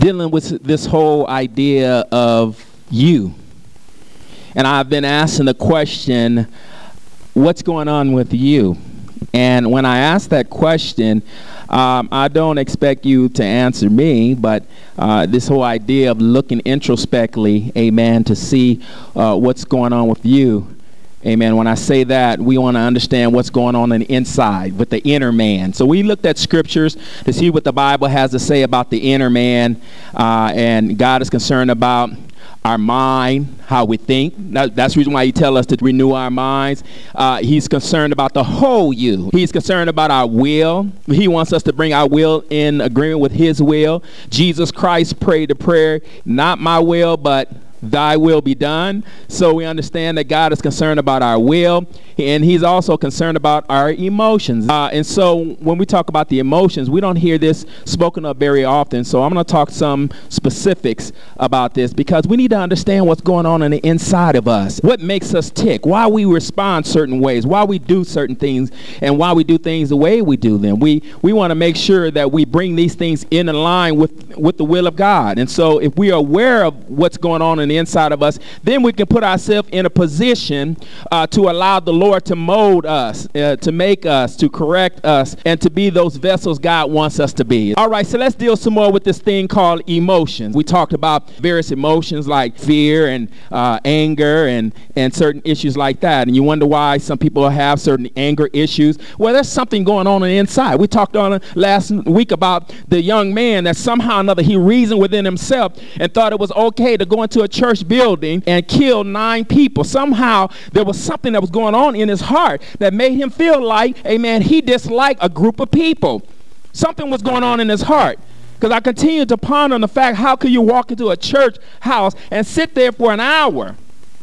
dealing with this whole idea of you. And I've been asking the question, what's going on with you? And when I ask that question, I don't expect you to answer me, but this whole idea of looking introspectively, amen, to see what's going on with you. Amen. When I say that, we want to understand what's going on the inside with the inner man. So we looked at scriptures to see what the Bible has to say about the inner man, and God is concerned about our mind, how we think. That's the reason why he tells us to renew our minds. He's concerned about the whole you. He's concerned about our will. He wants us to bring our will in agreement with his will. Jesus Christ prayed the prayer, not my will, but thy will be done. So we understand that God is concerned about our will, and he's also concerned about our emotions. And so when we talk about the emotions, we don't hear this spoken of very often. So I'm going to talk some specifics about this, because we need to understand what's going on the inside of us. What makes us tick? Why we respond certain ways? Why we do certain things? And why we do things the way we do them? We want to make sure that we bring these things in line with the will of God. And so if we are aware of what's going on in the inside of us, then we can put ourselves in a position to allow the Lord to mold us, to make us, to correct us, and to be those vessels God wants us to be. All right, so let's deal some more with this thing called emotions. We talked about various emotions like fear and anger and certain issues like that. And you wonder why some people have certain anger issues. Well, there's something going on the inside. We talked on last week about the young man that somehow or another he reasoned within himself and thought it was okay to go into a church building and kill 9 people. Somehow there was something that was going on in his heart that made him feel like, amen, he disliked a group of people. Something was going on in his heart. Because I continued to ponder on the fact, how could you walk into a church house and sit there for an hour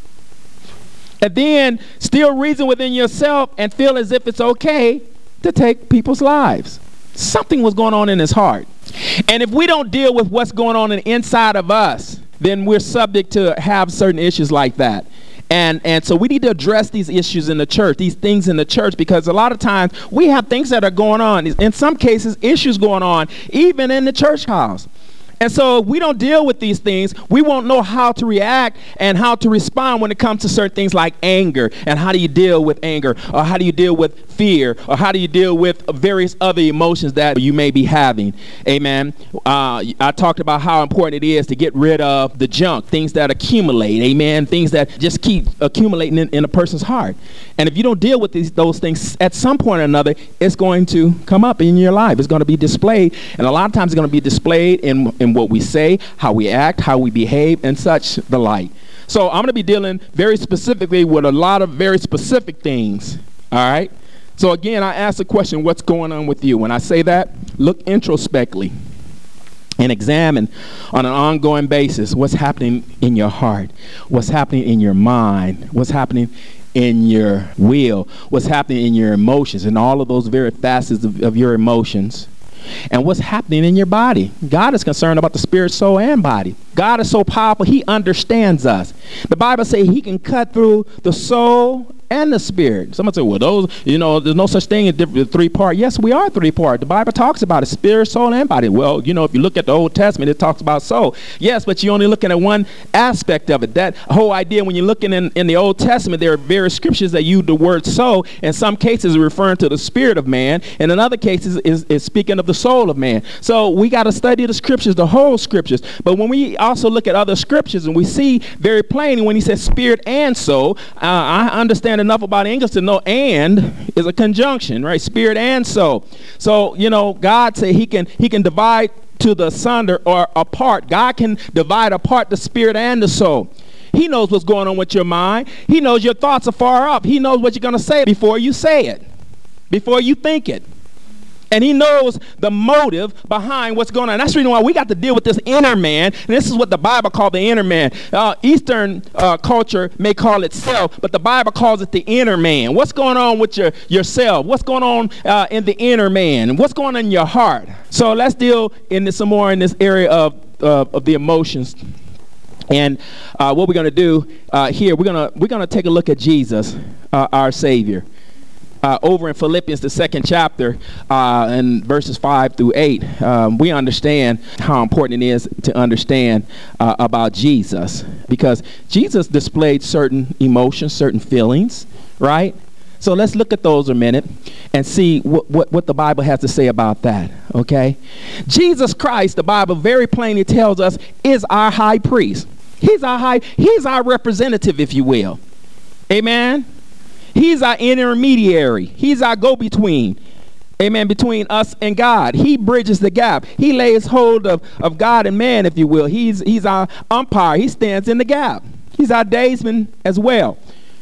and then still reason within yourself and feel as if it's okay to take people's lives? Something was going on in his heart. And if we don't deal with what's going on in the inside of us, then we're subject to have certain issues like that. And so we need to address these issues in the church, these things in the church, because a lot of times we have things that are going on. In some cases, issues going on, even in the church house. And so if we don't deal with these things, we won't know how to react and how to respond when it comes to certain things like anger. And how do you deal with anger? Or how do you deal with fear? Or how do you deal with various other emotions that you may be having? Amen. I talked about how important it is to get rid of the junk, things that accumulate. Amen. Things that just keep accumulating in a person's heart. And if you don't deal with those things, at some point or another, it's going to come up in your life. It's going to be displayed. And a lot of times it's going to be displayed in what we say, how we act, how we behave, and such the like. So I'm going to be dealing very specifically with a lot of very specific things. All right. So again, I ask the question, what's going on with you? When I say that, look introspectively and examine on an ongoing basis what's happening in your heart, what's happening in your mind, what's happening in your will, what's happening in your emotions, and all of those very facets of your emotions. And what's happening in your body. God is concerned about the spirit, soul, and body. God is so powerful, he understands us. The Bible says he can cut through the soul and the spirit. Someone say, well, there's no such thing as 3-part. Yes, we are 3-part. The Bible talks about it, spirit, soul, and body. Well, if you look at the Old Testament, it talks about soul. Yes, but you're only looking at one aspect of it. That whole idea, when you're looking in the Old Testament, there are various scriptures that use the word soul. In some cases, referring to the spirit of man, and in other cases, is speaking of the soul of man. So we got to study the scriptures, the whole scriptures. But when we also look at other scriptures, and we see very plainly when he says spirit and soul, I understand enough about English to know and is a conjunction, right? Spirit and soul. So, God said he can divide to the asunder or apart. God can divide apart the spirit and the soul. He knows what's going on with your mind. He knows your thoughts are far up. He knows what you're going to say before you say it, before you think it. And he knows the motive behind what's going on. That's the reason why we got to deal with this inner man. And this is what the Bible called the inner man. Eastern culture may call it self, but the Bible calls it the inner man. What's going on with yourself? What's going on in the inner man? What's going on in your heart? So let's deal some more in this area of the emotions. And what we're going to do here, we're going to take a look at Jesus, our Savior. over in Philippians, the 2nd chapter, and verses 5 through 8, we understand how important it is to understand about Jesus, because Jesus displayed certain emotions, certain feelings, right? So let's look at those a minute and see what the Bible has to say about that, okay? Jesus Christ, the Bible very plainly tells us, is our high priest. He's our representative, if you will. Amen? He's our intermediary. He's our go-between. Amen, between us and God. He bridges the gap. He lays hold of God and man, if you will. He's our umpire. He stands in the gap. He's our daysman as well.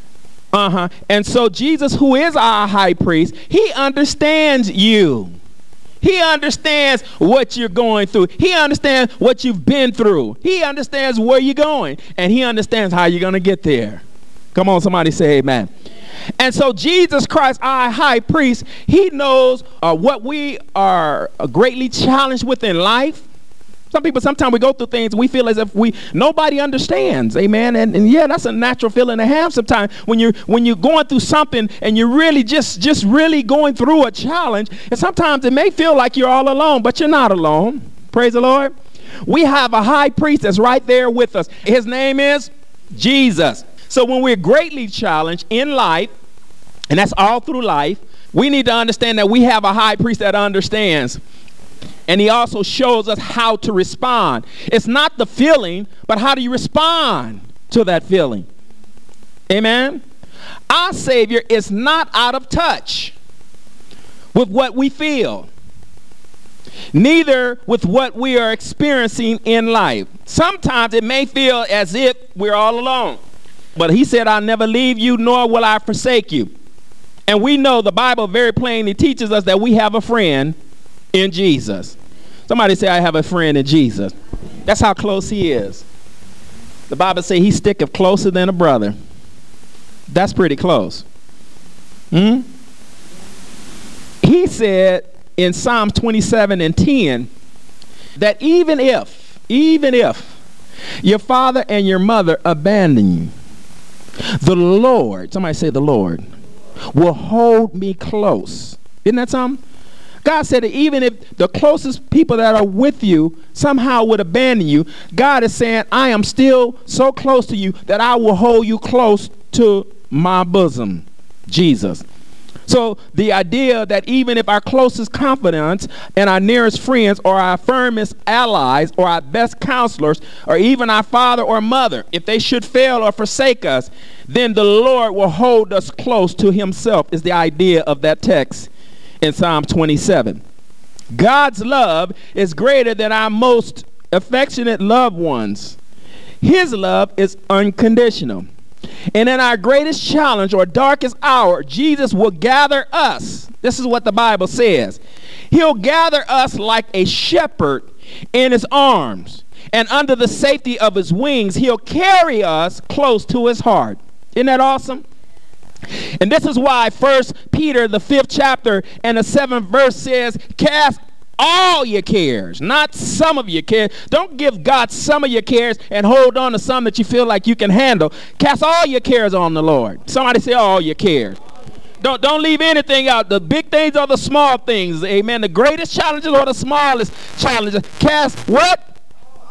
And so Jesus, who is our high priest, he understands you. He understands what you're going through. He understands what you've been through. He understands where you're going. And he understands how you're going to get there. Come on, somebody say amen. And so Jesus Christ, our high priest, he knows what we are greatly challenged with in life. Sometimes we go through things and we feel as if nobody understands. Amen. And yeah, that's a natural feeling to have sometimes when you're going through something and you're really just really going through a challenge. And sometimes it may feel like you're all alone, but you're not alone. Praise the Lord. We have a high priest that's right there with us. His name is Jesus. So when we're greatly challenged in life, and that's all through life, we need to understand that we have a high priest that understands. And he also shows us how to respond. It's not the feeling, but how do you respond to that feeling? Amen? Our Savior is not out of touch with what we feel, neither with what we are experiencing in life. Sometimes it may feel as if we're all alone. But he said, I'll never leave you, nor will I forsake you. And we know the Bible very plainly teaches us that we have a friend in Jesus. Somebody say, I have a friend in Jesus. That's how close he is. The Bible says he sticketh closer than a brother. That's pretty close. He said in Psalms 27:10 that even if your father and your mother abandon you, the Lord, somebody say the Lord, will hold me close. Isn't that something? God said that even if the closest people that are with you somehow would abandon you, God is saying, I am still so close to you that I will hold you close to my bosom, Jesus. So the idea that even if our closest confidants and our nearest friends or our firmest allies or our best counselors or even our father or mother, if they should fail or forsake us, then the Lord will hold us close to himself is the idea of that text in Psalm 27. God's love is greater than our most affectionate loved ones. His love is unconditional. And in our greatest challenge or darkest hour, Jesus will gather us. This is what the Bible says. He'll gather us like a shepherd in his arms. And under the safety of his wings, he'll carry us close to his heart. Isn't that awesome? And this is why 1 Peter, the 5th chapter and the 7th verse says, cast all your cares, not some of your cares. Don't give God some of your cares and hold on to some that you feel like you can handle. Cast all your cares on the Lord. Somebody say all your cares. Don't leave anything out. The big things or the small things. Amen. The greatest challenges or the smallest challenges. Cast what?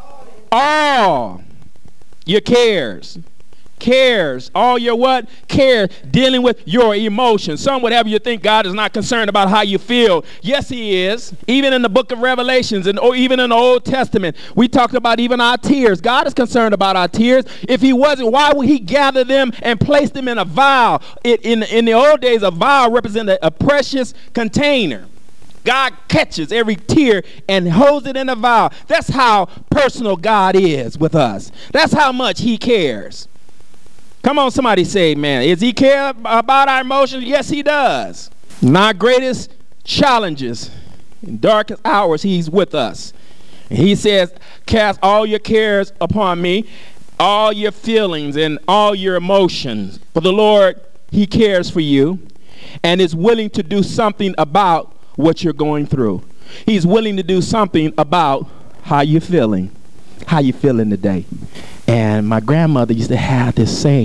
All your cares. Cares, all your what? Care, dealing with your emotions. Some would have you think God is not concerned about how you feel. Yes, he is. Even in the book of Revelations or even in the Old Testament, we talked about even our tears. God is concerned about our tears. If he wasn't, why would he gather them and place them in a vial? In the old days, a vial represented a precious container. God catches every tear and holds it in a vial. That's how personal God is with us. That's how much he cares. Come on, somebody say, man, does he care about our emotions? Yes, he does. In our greatest challenges, in darkest hours, he's with us. And he says, cast all your cares upon me, all your feelings and all your emotions. For the Lord, he cares for you and is willing to do something about what you're going through. He's willing to do something about how you're feeling. How you feeling today? And my grandmother used to have this saying.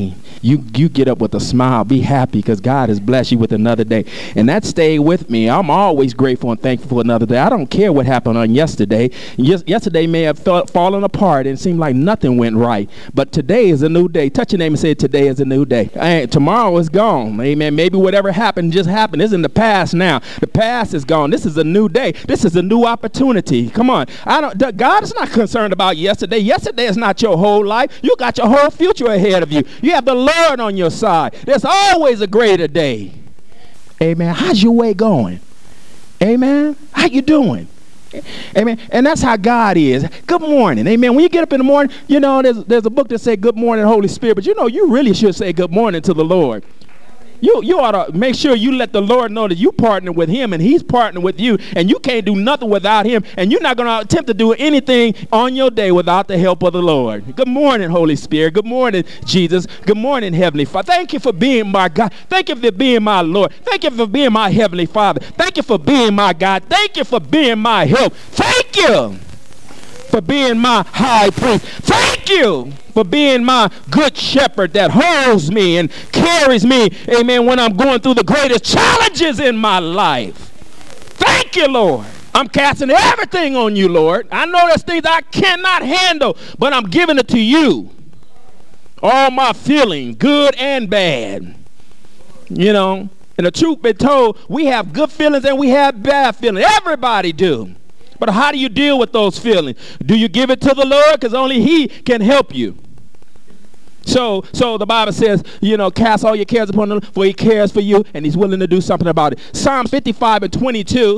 you get up with a smile. Be happy because God has blessed you with another day. And that stayed with me. I'm always grateful and thankful for another day. I don't care what happened on yesterday. Yesterday may have fallen apart and seemed like nothing went right. But today is a new day. Touch your name and say, today is a new day. Tomorrow is gone. Amen. Maybe whatever happened just happened. It's in the past now. The past is gone. This is a new day. This is a new opportunity. Come on. God is not concerned about yesterday. Yesterday is not your whole life. You got your whole future ahead of you. You have the Lord on your side. There's always a greater day. Amen. How's your way going? Amen. How you doing? Amen. And that's how God is. Good morning. Amen. When you get up in the morning, you know, there's a book that says good morning, Holy Spirit. But you know, you really should say good morning to the Lord. You ought to make sure you let the Lord know that you partner with him and he's partnering with you, and you can't do nothing without him, and you're not going to attempt to do anything on your day without the help of the Lord. Good morning, Holy Spirit. Good morning, Jesus. Good morning, Heavenly Father. Thank you for being my God. Thank you for being my Lord. Thank you for being my Heavenly Father. Thank you for being my God. Thank you for being my help. Thank you for being my high priest. Thank you for being my good shepherd that holds me and carries me, amen, when I'm going through the greatest challenges in my life. Thank you, Lord. I'm casting everything on you, Lord. I know there's things I cannot handle, but I'm giving it to you. All my feelings, good and bad. You know, and the truth be told, we have good feelings and we have bad feelings. Everybody do. But how do you deal with those feelings? Do you give it to the Lord? Because only he can help you. So the Bible says, you know, cast all your cares upon him, for he cares for you, and he's willing to do something about it. Psalms 55 and 22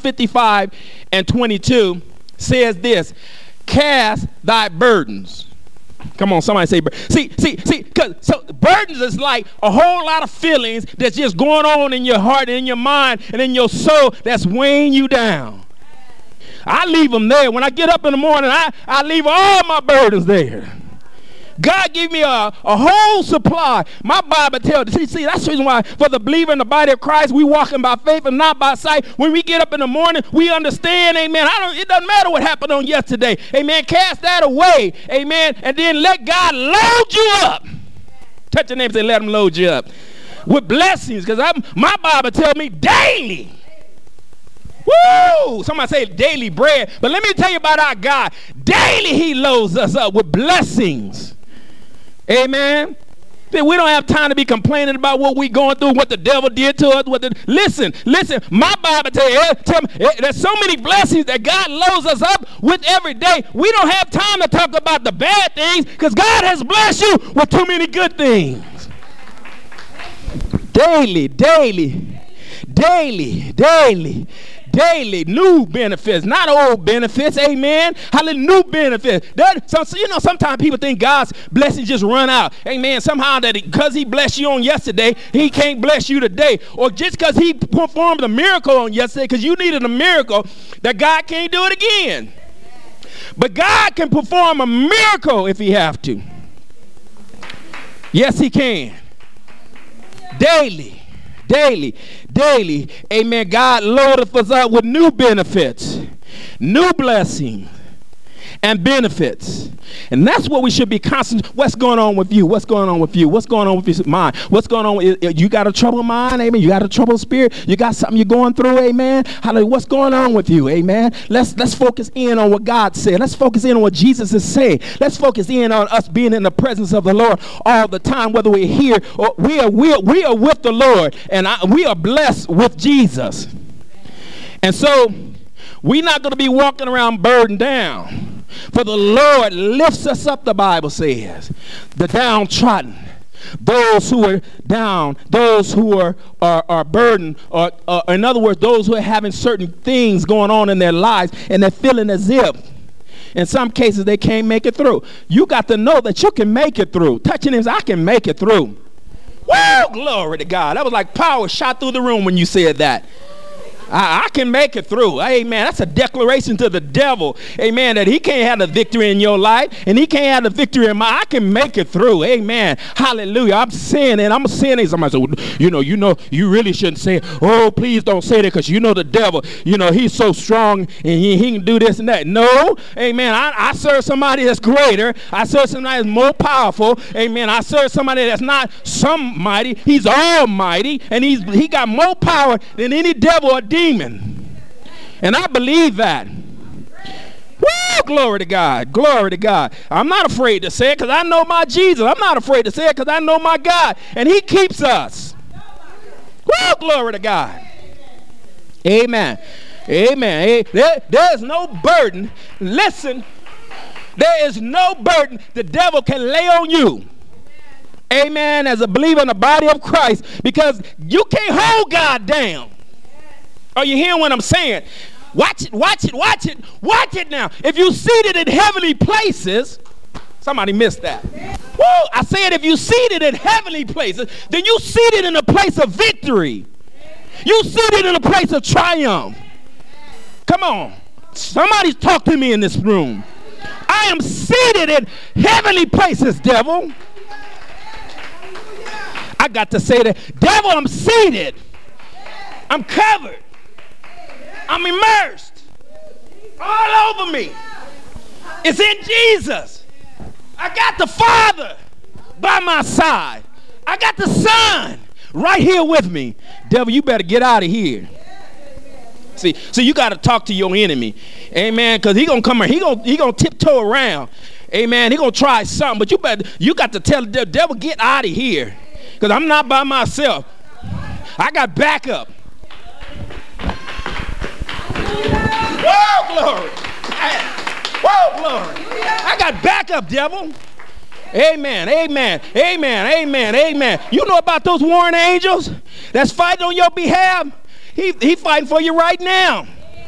says this: cast thy burdens. Come on, somebody say, see, so burdens is like a whole lot of feelings that's just going on in your heart and in your mind and in your soul that's weighing you down. I leave them there. When I get up in the morning, I leave all my burdens there. God gave me a whole supply. My Bible tells, see, that's the reason why for the believer in the body of Christ, we walking by faith and not by sight. When we get up in the morning, we understand, amen, it doesn't matter what happened on yesterday. Amen, cast that away, amen, and then let God load you up. Touch your neighbor and say, let him load you up with blessings, because my Bible tells me daily. Woo! Somebody say daily bread. But let me tell you about our God. Daily he loads us up with blessings. Amen. We don't have time to be complaining about what we're going through, what the devil did to us. Listen. My Bible tell me, there's so many blessings that God loads us up with every day. We don't have time to talk about the bad things because God has blessed you with too many good things. Daily new benefits, not old benefits. Amen. Hallelujah. New benefits. Sometimes people think God's blessings just run out. Amen. Somehow that because he blessed you on yesterday, he can't bless you today. Or just because he performed a miracle on yesterday, because you needed a miracle, that God can't do it again. But God can perform a miracle if he have to. Yes, he can. Daily, amen, God loadeth us up with new benefits, new blessings, and benefits. And that's what we should be constantly. What's going on with you? What's going on with you? What's going on with your mind? What's going on with you? Got a troubled mind? Amen. You got a troubled spirit? You got something you're going through? Amen. Hallelujah. What's going on with you? Amen. Let's focus in on what God said. Let's focus in on what Jesus is saying. Let's focus in on us being in the presence of the Lord all the time, whether we're here or we are with the Lord, and we are blessed with Jesus. And so we're not going to be walking around burdened down. For the Lord lifts us up, the Bible says, the downtrodden, those who are down, those who are burdened, or in other words, those who are having certain things going on in their lives, and they're feeling as if, in some cases, they can't make it through. You got to know that you can make it through. Touching him, I can make it through. Woo! Glory to God. That was like power shot through the room when you said that. I can make it through. Amen. That's a declaration to the devil. Amen. That he can't have the victory in your life and he can't have the victory in mine. I can make it through. Amen. Hallelujah. I'm saying it. I'm saying it. Somebody said, you really shouldn't say it. Oh, please don't say that, because the devil, he's so strong and he can do this and that. No. Amen. I serve somebody that's greater. I serve somebody that's more powerful. Amen. I serve somebody that's not some mighty. He's almighty, and he got more power than any devil or demon. And I believe that. Woo, glory to God. Glory to God. I'm not afraid to say it because I know my Jesus. I'm not afraid to say it because I know my God. And he keeps us. Woo, glory to God. Amen. Amen. There is no burden. Listen, there is no burden the devil can lay on you. Amen. As a believer in the body of Christ, because you can't hold God down. Are you hearing what I'm saying? Watch it, watch it, watch it, watch it now. If you seated in heavenly places, somebody missed that. Whoa, I said if you seated in heavenly places, then you seated in a place of victory. You seated in a place of triumph. Come on. Somebody's talk to me in this room. I am seated in heavenly places, devil. I got to say that. Devil, I'm seated. I'm covered. I'm immersed. All over me. It's in Jesus. I got the Father by my side. I got the Son right here with me. Devil, you better get out of here. See, so you got to talk to your enemy. Amen. Because he going to come here. He gonna tiptoe around. Amen. He going to try something. But you got to tell the devil, get out of here. Because I'm not by myself. I got backup. Whoa, glory. Whoa, glory. I got backup, devil. Amen, amen, amen, amen, amen. You know about those warring angels that's fighting on your behalf? He fighting for you right now.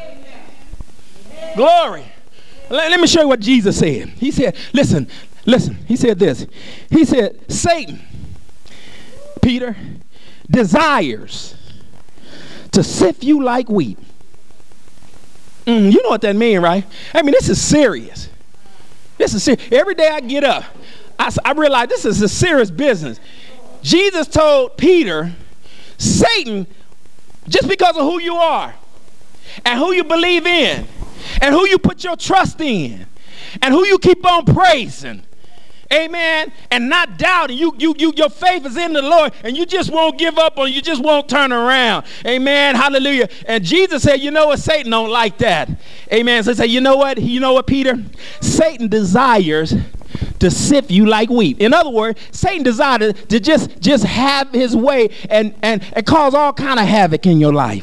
Glory. Let me show you what Jesus said. He said, listen. He said this. He said, Satan, Peter, desires to sift you like wheat. You know what that means, right? I mean, this is serious. This is serious. Every day I get up, I realize this is a serious business. Jesus told Peter, Satan, just because of who you are and who you believe in and who you put your trust in and who you keep on praising, amen, and not doubting, your faith is in the Lord, and you just won't give up on, you just won't turn around, amen, hallelujah. And Jesus said, you know what, Satan don't like that, amen. So he said, you know what, Peter, Satan desires to sift you like wheat. In other words, Satan desires to just have his way and cause all kind of havoc in your life.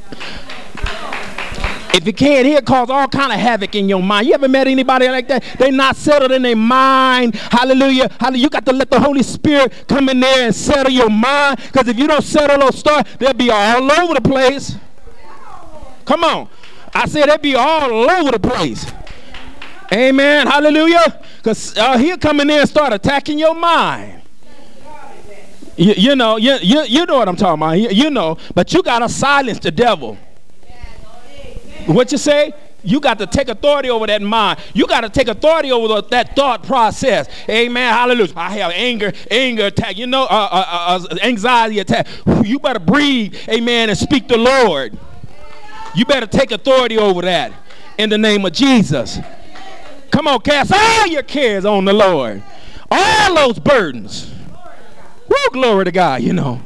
If you can't, he'll cause all kind of havoc in your mind. You ever met anybody like that? They not settled in their mind. Hallelujah. Hallelujah. You got to let the Holy Spirit come in there and settle your mind. Because if you don't settle those stars, they'll be all over the place. Come on. I said they'll be all over the place. Amen. Hallelujah. Because he'll come in there and start attacking your mind. You know what I'm talking about. You know, but you got to silence the devil. What you say? You got to take authority over that mind. You got to take authority over that thought process. Amen. Hallelujah. I have anger attack. Anxiety attack. You better breathe. Amen. And speak the Lord. You better take authority over that in the name of Jesus. Come on, cast all your cares on the Lord. All those burdens. Woo, glory to God.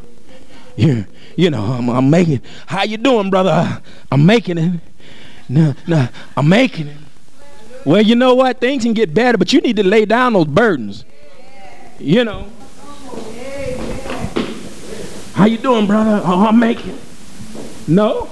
I'm making. How you doing, brother? I'm making it. No, I'm making it. Well, you know what? Things can get better, but you need to lay down those burdens. How you doing, brother? Oh, I'm making it. No.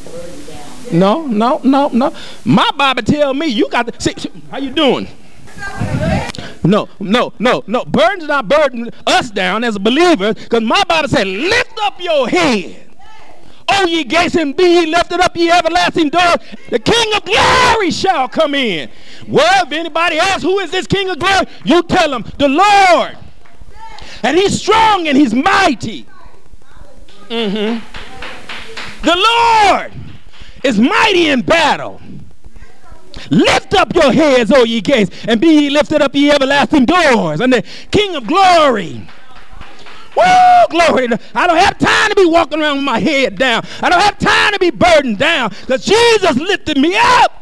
My Bible tell me you got to see. How you doing? No. Burdens not burden us down as a believer, because my Bible said, lift up your head. O ye gates, and be ye lifted up, ye everlasting doors. The King of glory shall come in. Well, if anybody asks, who is this King of glory? You tell them, the Lord. And he's strong and he's mighty. The Lord. is mighty in battle. Lift up your heads, O ye gates, and be ye lifted up, ye everlasting doors, and the King of glory. Woo, glory. I don't have time to be walking around with my head down. I don't have time to be burdened down, because Jesus lifted me up.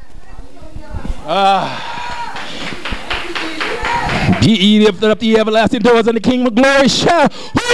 Be ye lifted up, the everlasting doors, and the King of glory shall.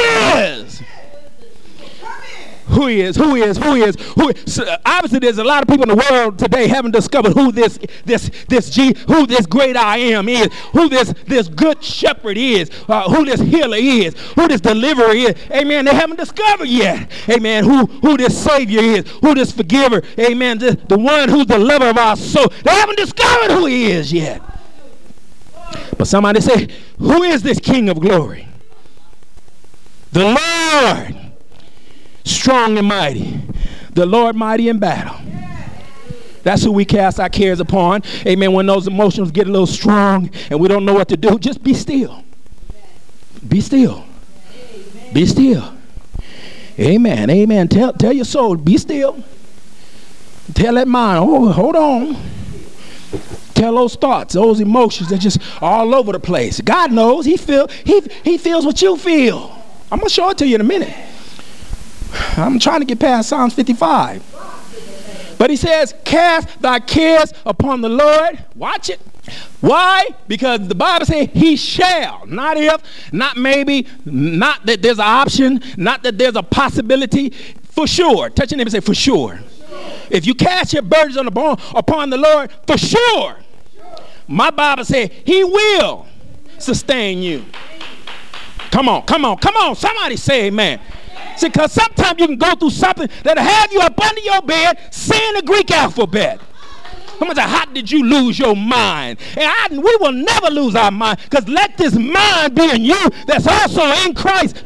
Who is? So, obviously, there's a lot of people in the world today haven't discovered who this great I am is, who this good shepherd is, who this healer is, who this deliverer is. Amen. They haven't discovered yet. Amen. Who this Savior is, who this forgiver. Amen. The one who's the lover of our soul. They haven't discovered who he is yet. But somebody say, who is this King of glory? The Lord, strong and mighty. The Lord mighty in battle. That's who we cast our cares upon. Amen. When those emotions get a little strong and we don't know what to do, just be still. Be still. Be still. Amen. Amen. Tell your soul, be still. Tell that mind, oh, hold on. Tell those thoughts, those emotions that just all over the place. God knows. He feels what you feel. I'm going to show it to you in a minute. I'm trying to get past Psalms 55. But he says, cast thy cares upon the Lord. Watch it. Why? Because the Bible says he shall. Not if, not maybe, not that there's an option, not that there's a possibility. For sure. Touch your neighbor and say, for sure. If you cast your burdens upon the Lord, for sure. My Bible says he will sustain you. Come on. Somebody say amen. See, because sometimes you can go through something that'll have you up under your bed saying the Greek alphabet. Come on, how did you lose your mind? And we will never lose our mind, because let this mind be in you that's also in Christ.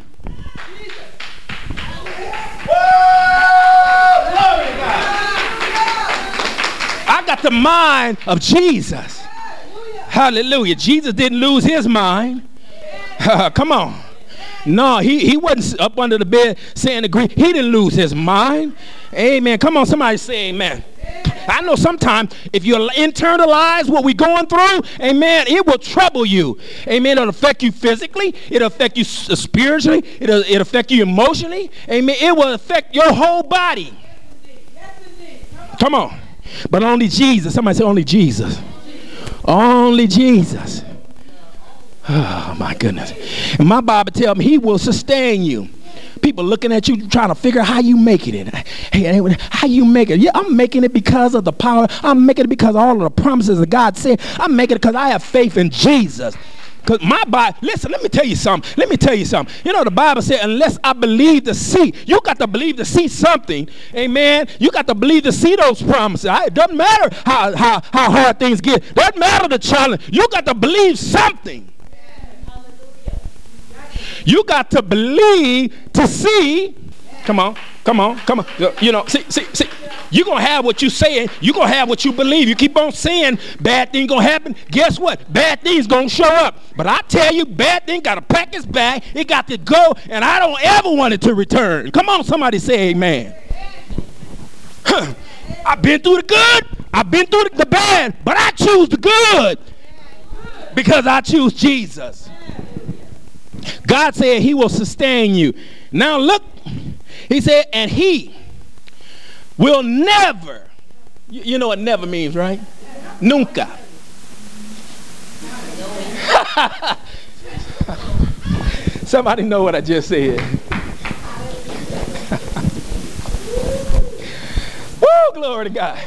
I got the mind of Jesus. Hallelujah. Jesus didn't lose his mind. Come on. No, he wasn't up under the bed saying the Greek. He didn't lose his mind. Amen. Come on, somebody say amen. I know sometimes if you internalize what we're going through, amen, it will trouble you. Amen. It'll affect you physically. It'll affect you spiritually. It'll affect you emotionally. Amen. It will affect your whole body. Come on. But only Jesus. Somebody say only Jesus. Only Jesus. Oh, my goodness. And my Bible tells me he will sustain you. People looking at you trying to figure out how you making it. Hey, how you make it? Yeah, I'm making it because of the power. I'm making it because of all of the promises that God said. I'm making it because I have faith in Jesus. Because my Bible, listen, let me tell you something. You know, the Bible said, unless I believe to see, you got to believe to see something. Amen. You got to believe to see those promises. It doesn't matter how hard things get. It doesn't matter the challenge. You got to believe something. You got to believe to see. Come on. You know, see. You're going to have what you saying. You're going to have what you believe. You keep on saying bad things going to happen. Guess what? Bad things going to show up. But I tell you, bad thing got to pack its bag. It got to go, and I don't ever want it to return. Come on, somebody say amen. I've been through the good. I've been through the bad. But I choose the good because I choose Jesus. God said he will sustain you. Now look, he said, and he will never, you know what never means, right? Nunca. Somebody know what I just said. Woo, glory to God.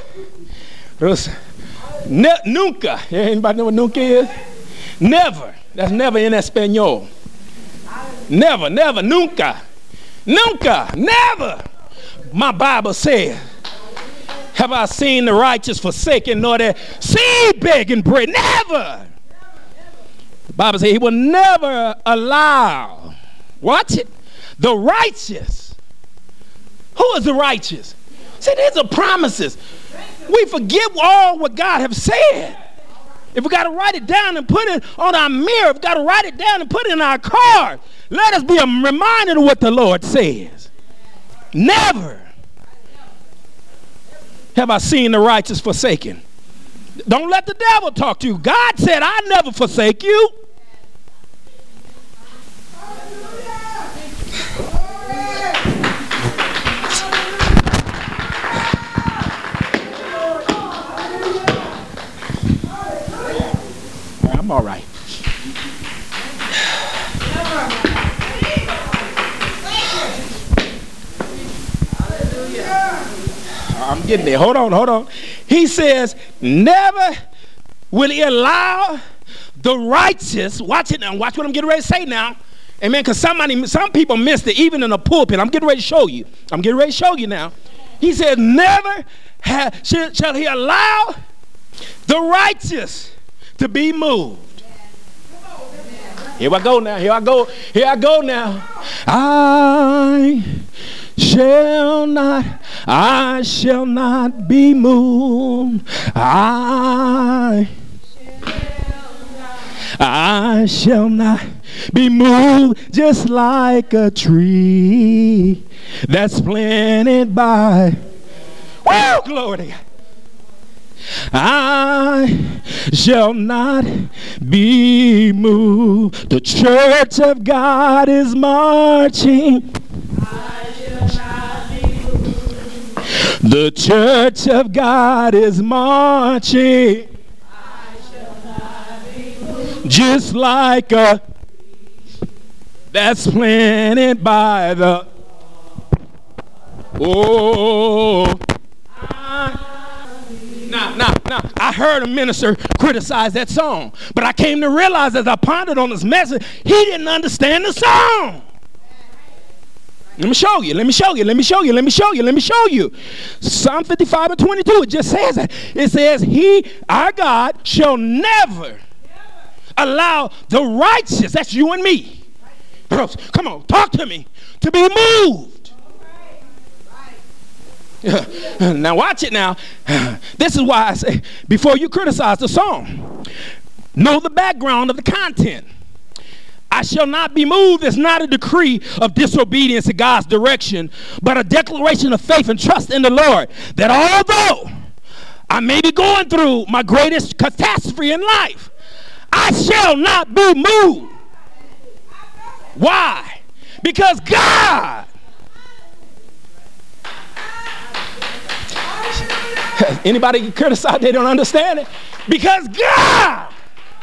Nunca. Anybody know what nunca is? Never. That's never in Espanol. Never, nunca, never. My Bible says, have I seen the righteous forsaken, nor their seed begging bread? Never. The Bible says he will never allow, watch it, the righteous. Who is the righteous? See, these are promises. We forget all what God has said. If we got to write it down and put it on our mirror, if we got to write it down and put it in our car, let us be a reminder of what the Lord says. Never. have I seen the righteous forsaken. Don't let the devil talk to you. God said, I never forsake you. I'm all right. I'm getting there. Hold on. He says, never will he allow the righteous. Watch it now. Watch what I'm getting ready to say now. Amen. Because some people missed it, even in the pulpit. I'm getting ready to show you. Now. He said, never shall he allow the righteous to be moved. Here I go now. I shall not be moved. I shall not be moved, just like a tree that's planted by. Woo, glory to God. I shall not be moved. The church of God is marching. I shall not be moved. The church of God is marching. I shall not be moved. Just like a that's planted by the Now, I heard a minister criticize that song, but I came to realize as I pondered on this message, he didn't understand the song. Let me show you. Psalm 55 and 22, it just says that. It says, our God, shall never allow the righteous, that's you and me. Come on, talk to me, to be moved. Now watch it now. This is why I say, before you criticize the song, know the background of the content. I shall not be moved is not a decree of disobedience to God's direction, but a declaration of faith and trust in the Lord, that although I may be going through my greatest catastrophe in life, I shall not be moved. Why? Because God. Anybody criticize, they don't understand it? Because God.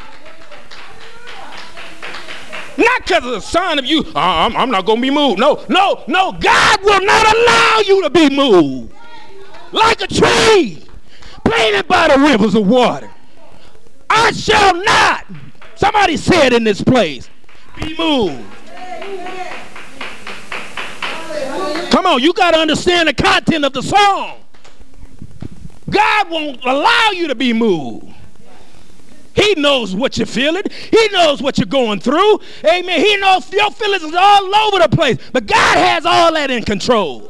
Not because of the sign of you, I'm not going to be moved. No. God will not allow you to be moved. Like a tree planted by the rivers of water. I shall not, somebody said in this place, be moved. Come on, you got to understand the content of the song. God won't allow you to be moved. He knows what you're feeling. He knows what you're going through. Amen. He knows your feelings is all over the place. But God has all that in control.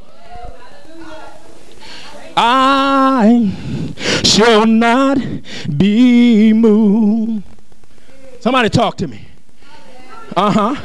I shall not be moved. Somebody talk to me. I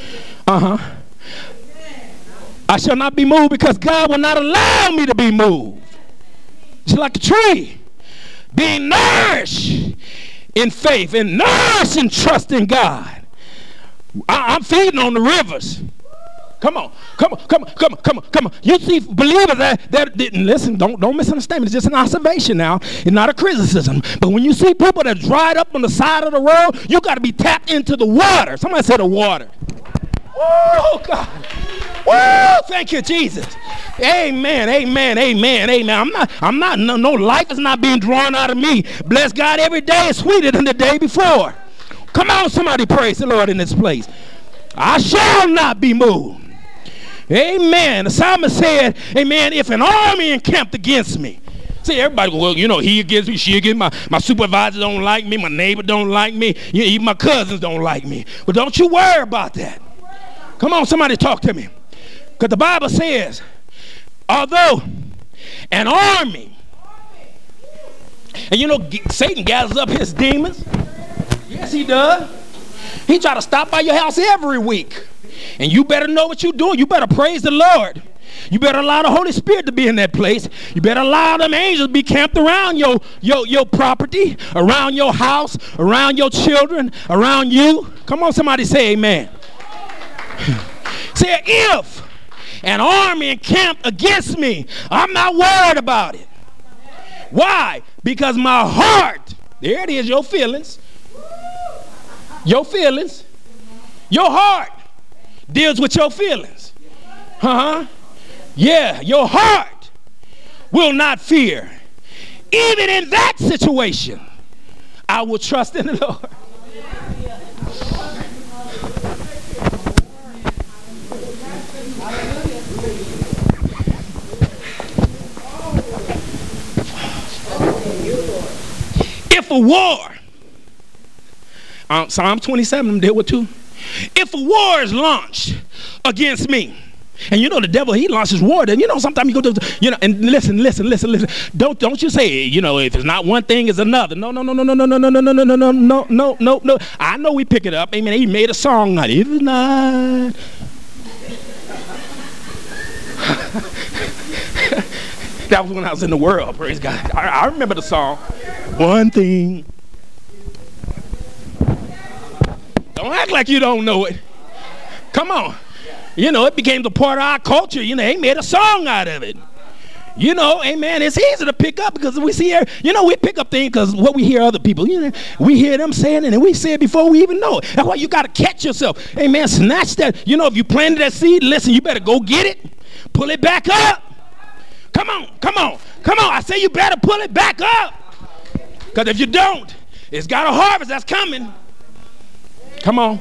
shall not be moved because God will not allow me to be moved. Just like a tree being nourished in faith and nourished in trust in God. I'm feeding on the rivers. Come on. You see believers that didn't listen. Don't misunderstand me. It's just an observation now. It's not a criticism. But when you see people that dried up on the side of the road, you got to be tapped into the water. Somebody said the water. Oh God. Woo! Thank you, Jesus. Amen. I'm not, no life is not being drawn out of me. Bless God, every day is sweeter than the day before. Come on, somebody praise the Lord in this place. I shall not be moved. Amen. The psalmist said, amen, if an army encamped against me. See, everybody go, well, he against me, she against me. My supervisor don't like me. My neighbor don't like me. Even my cousins don't like me. But don't you worry about that. Come on, somebody talk to me. Because the Bible says, although an army, and Satan gathers up his demons. Yes, he does. He try to stop by your house every week. And you better know what you're doing. You better praise the Lord. You better allow the Holy Spirit to be in that place. You better allow them angels to be camped around your property, around your house, around your children, around you. Come on, somebody say amen. Say, if an army encamped against me, I'm not worried about it. Why? Because my heart, there it is, your feelings, your heart deals with your feelings. Yeah, your heart will not fear. Even in that situation, I will trust in the Lord. If a war, Psalm 27, I'm deal with too. If a war is launched against me, and you know the devil, he launches war. Then you know sometimes you go to, and listen. Don't you say, if it's not one thing, it's another. No. I know we pick it up. Amen. He made a song out of it. If it's not. That was when I was in the world. Praise God. I remember the song. One thing. Don't act like you don't know it. Come on. It became the part of our culture. They made a song out of it. Amen. It's easy to pick up because we see we pick up things because what we hear other people. We hear them saying it and we say it before we even know it. That's why you got to catch yourself. Amen. Snatch that. If you planted that seed, listen, you better go get it. Pull it back up. Come on. I say you better pull it back up. Because if you don't, it's got a harvest that's coming. Come on.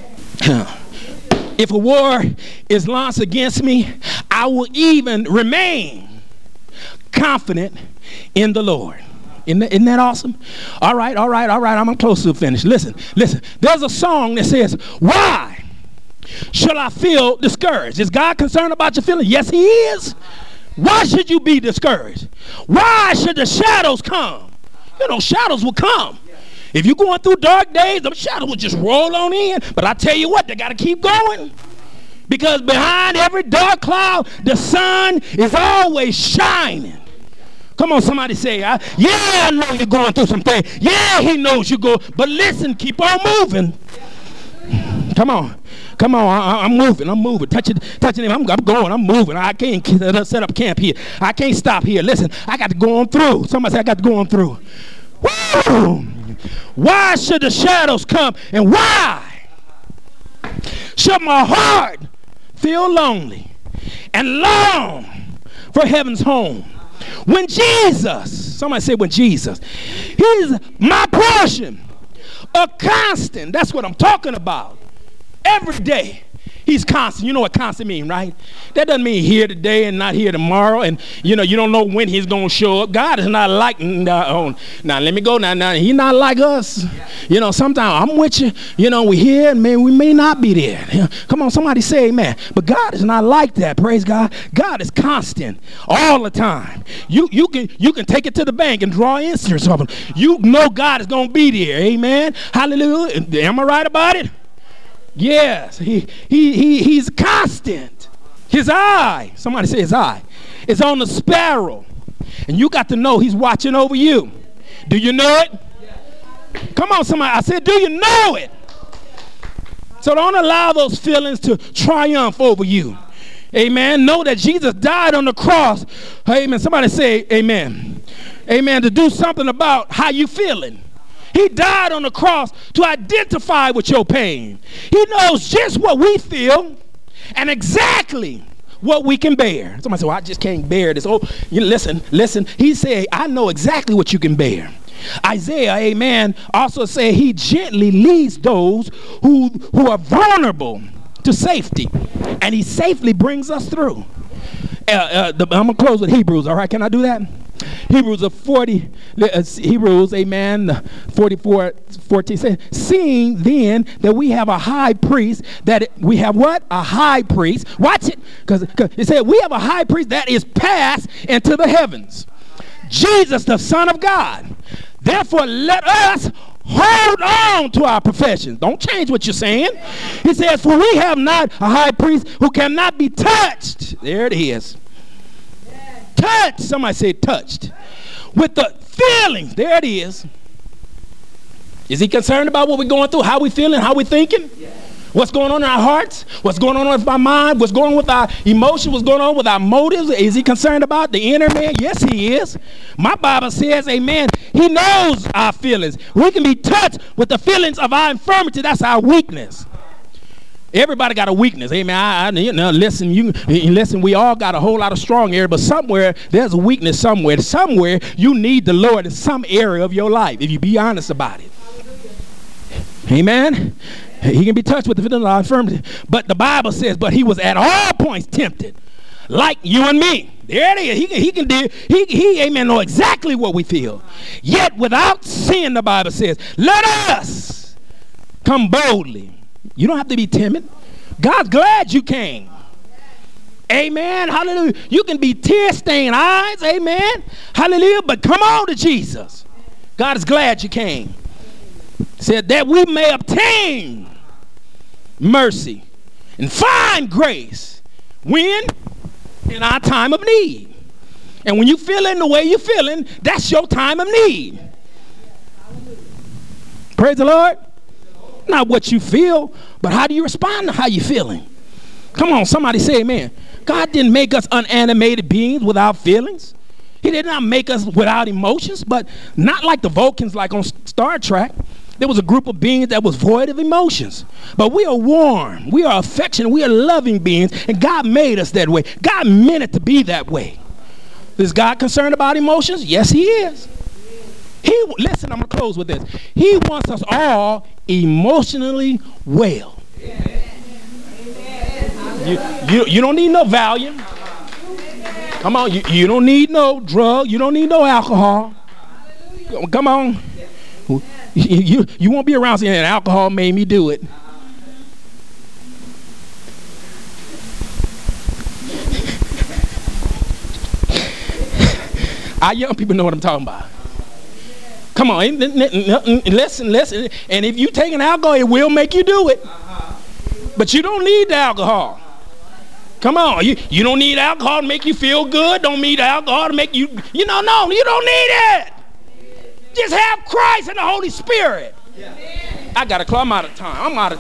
If a war is launched against me, I will even remain confident in the Lord. Isn't that awesome? All right. I'm close to finish. Listen. There's a song that says, why should I feel discouraged? Is God concerned about your feelings? Yes, he is. Why should you be discouraged? Why should the shadows come? Shadows will come. If you're going through dark days, the shadows will just roll on in. But I tell you what, they got to keep going. Because behind every dark cloud, the sun is always shining. Come on, somebody say, I know you're going through some things. Yeah, he knows you go. But listen, keep on moving. Come on, I'm moving. Touching him, I'm going, I'm moving. I can't set up camp here. I can't stop here. Listen, I got to go on through. Somebody say, I got to go on through. Woo! Why should the shadows come? And why should my heart feel lonely and long for heaven's home? When Jesus, somebody say when Jesus, he's my portion, a constant. That's what I'm talking about. Every day. He's constant. You know what constant means, right? That doesn't mean here today and not here tomorrow. And, you don't know when he's going to show up. God is not like, now let me go now. He's not like us. Sometimes I'm with you. We here and we may not be there. Come on, somebody say amen. But God is not like that. Praise God. God is constant all the time. You can take it to the bank and draw insurance of him. You know God is going to be there. Amen. Hallelujah. Am I right about it? Yes, he's constant. His eye, somebody say his eye, is on the sparrow. And you got to know he's watching over you. Do you know it? Come on, somebody. I said, do you know it? So don't allow those feelings to triumph over you. Amen. Know that Jesus died on the cross. Amen. Somebody say amen. Amen. To do something about how you feeling. He died on the cross to identify with your pain. He knows just what we feel and exactly what we can bear. Somebody say, well, I just can't bear this. Oh, listen. He said, I know exactly what you can bear. Isaiah, amen, also said he gently leads those who are vulnerable to safety. And he safely brings us through. I'm going to close with Hebrews, all right? Can I do that? Hebrews 40, amen, 44:14 says, seeing then that we have a high priest, that we have what? A high priest. Watch it, because it said we have a high priest that is passed into the heavens. Jesus, the Son of God. Therefore, let us hold on to our profession. Don't change what you're saying. He says, for we have not a high priest who cannot be touched. There it is. touched. Somebody say touched. With the feelings. There it is. Is he concerned about what we're going through? How we feeling? How we thinking? Yeah. What's going on in our hearts? What's going on with our mind? What's going on with our emotions? What's going on with our motives? Is he concerned about the inner man? Yes, he is. My Bible says, amen, he knows our feelings. We can be touched with the feelings of our infirmity. That's our weakness. Everybody got a weakness. Amen. Listen, we all got a whole lot of strong area, but somewhere there's a weakness somewhere. Somewhere you need the Lord in some area of your life, if you be honest about it. Amen. He can be touched with the feeling of our infirmity. But the Bible says, but he was at all points tempted, like you and me. There it is. He amen, know exactly what we feel. Yet without sin, the Bible says, let us come boldly. You don't have to be timid. God's glad you came. Amen. Hallelujah. You can be tear-stained eyes. Amen. Hallelujah. But come on to Jesus. God is glad you came. Said that we may obtain mercy and find grace when in our time of need. And when you feeling the way you're feeling, that's your time of need. Praise the Lord. Not what you feel, but how do you respond to how you're feeling? Come on, somebody say amen. God didn't make us unanimated beings without feelings. He did not make us without emotions, but not like the Vulcans like on Star Trek. There was a group of beings that was void of emotions. But we are warm, we are affectionate, we are loving beings, and God made us that way. God meant it to be that way. Is God concerned about emotions? Yes, he is. Listen, I'm going to close with this. He wants us all emotionally well. You don't need no Valium. Come on, you don't need no drug. You don't need no alcohol. Come on. You won't be around saying alcohol made me do it. Our young people know what I'm talking about. Come on, listen. And if you take an alcohol, it will make you do it. But you don't need the alcohol. Come on, you don't need alcohol to make you feel good. Don't need alcohol to make you, no, you don't need it. Just have Christ and the Holy Spirit. I got to call. I'm out of time.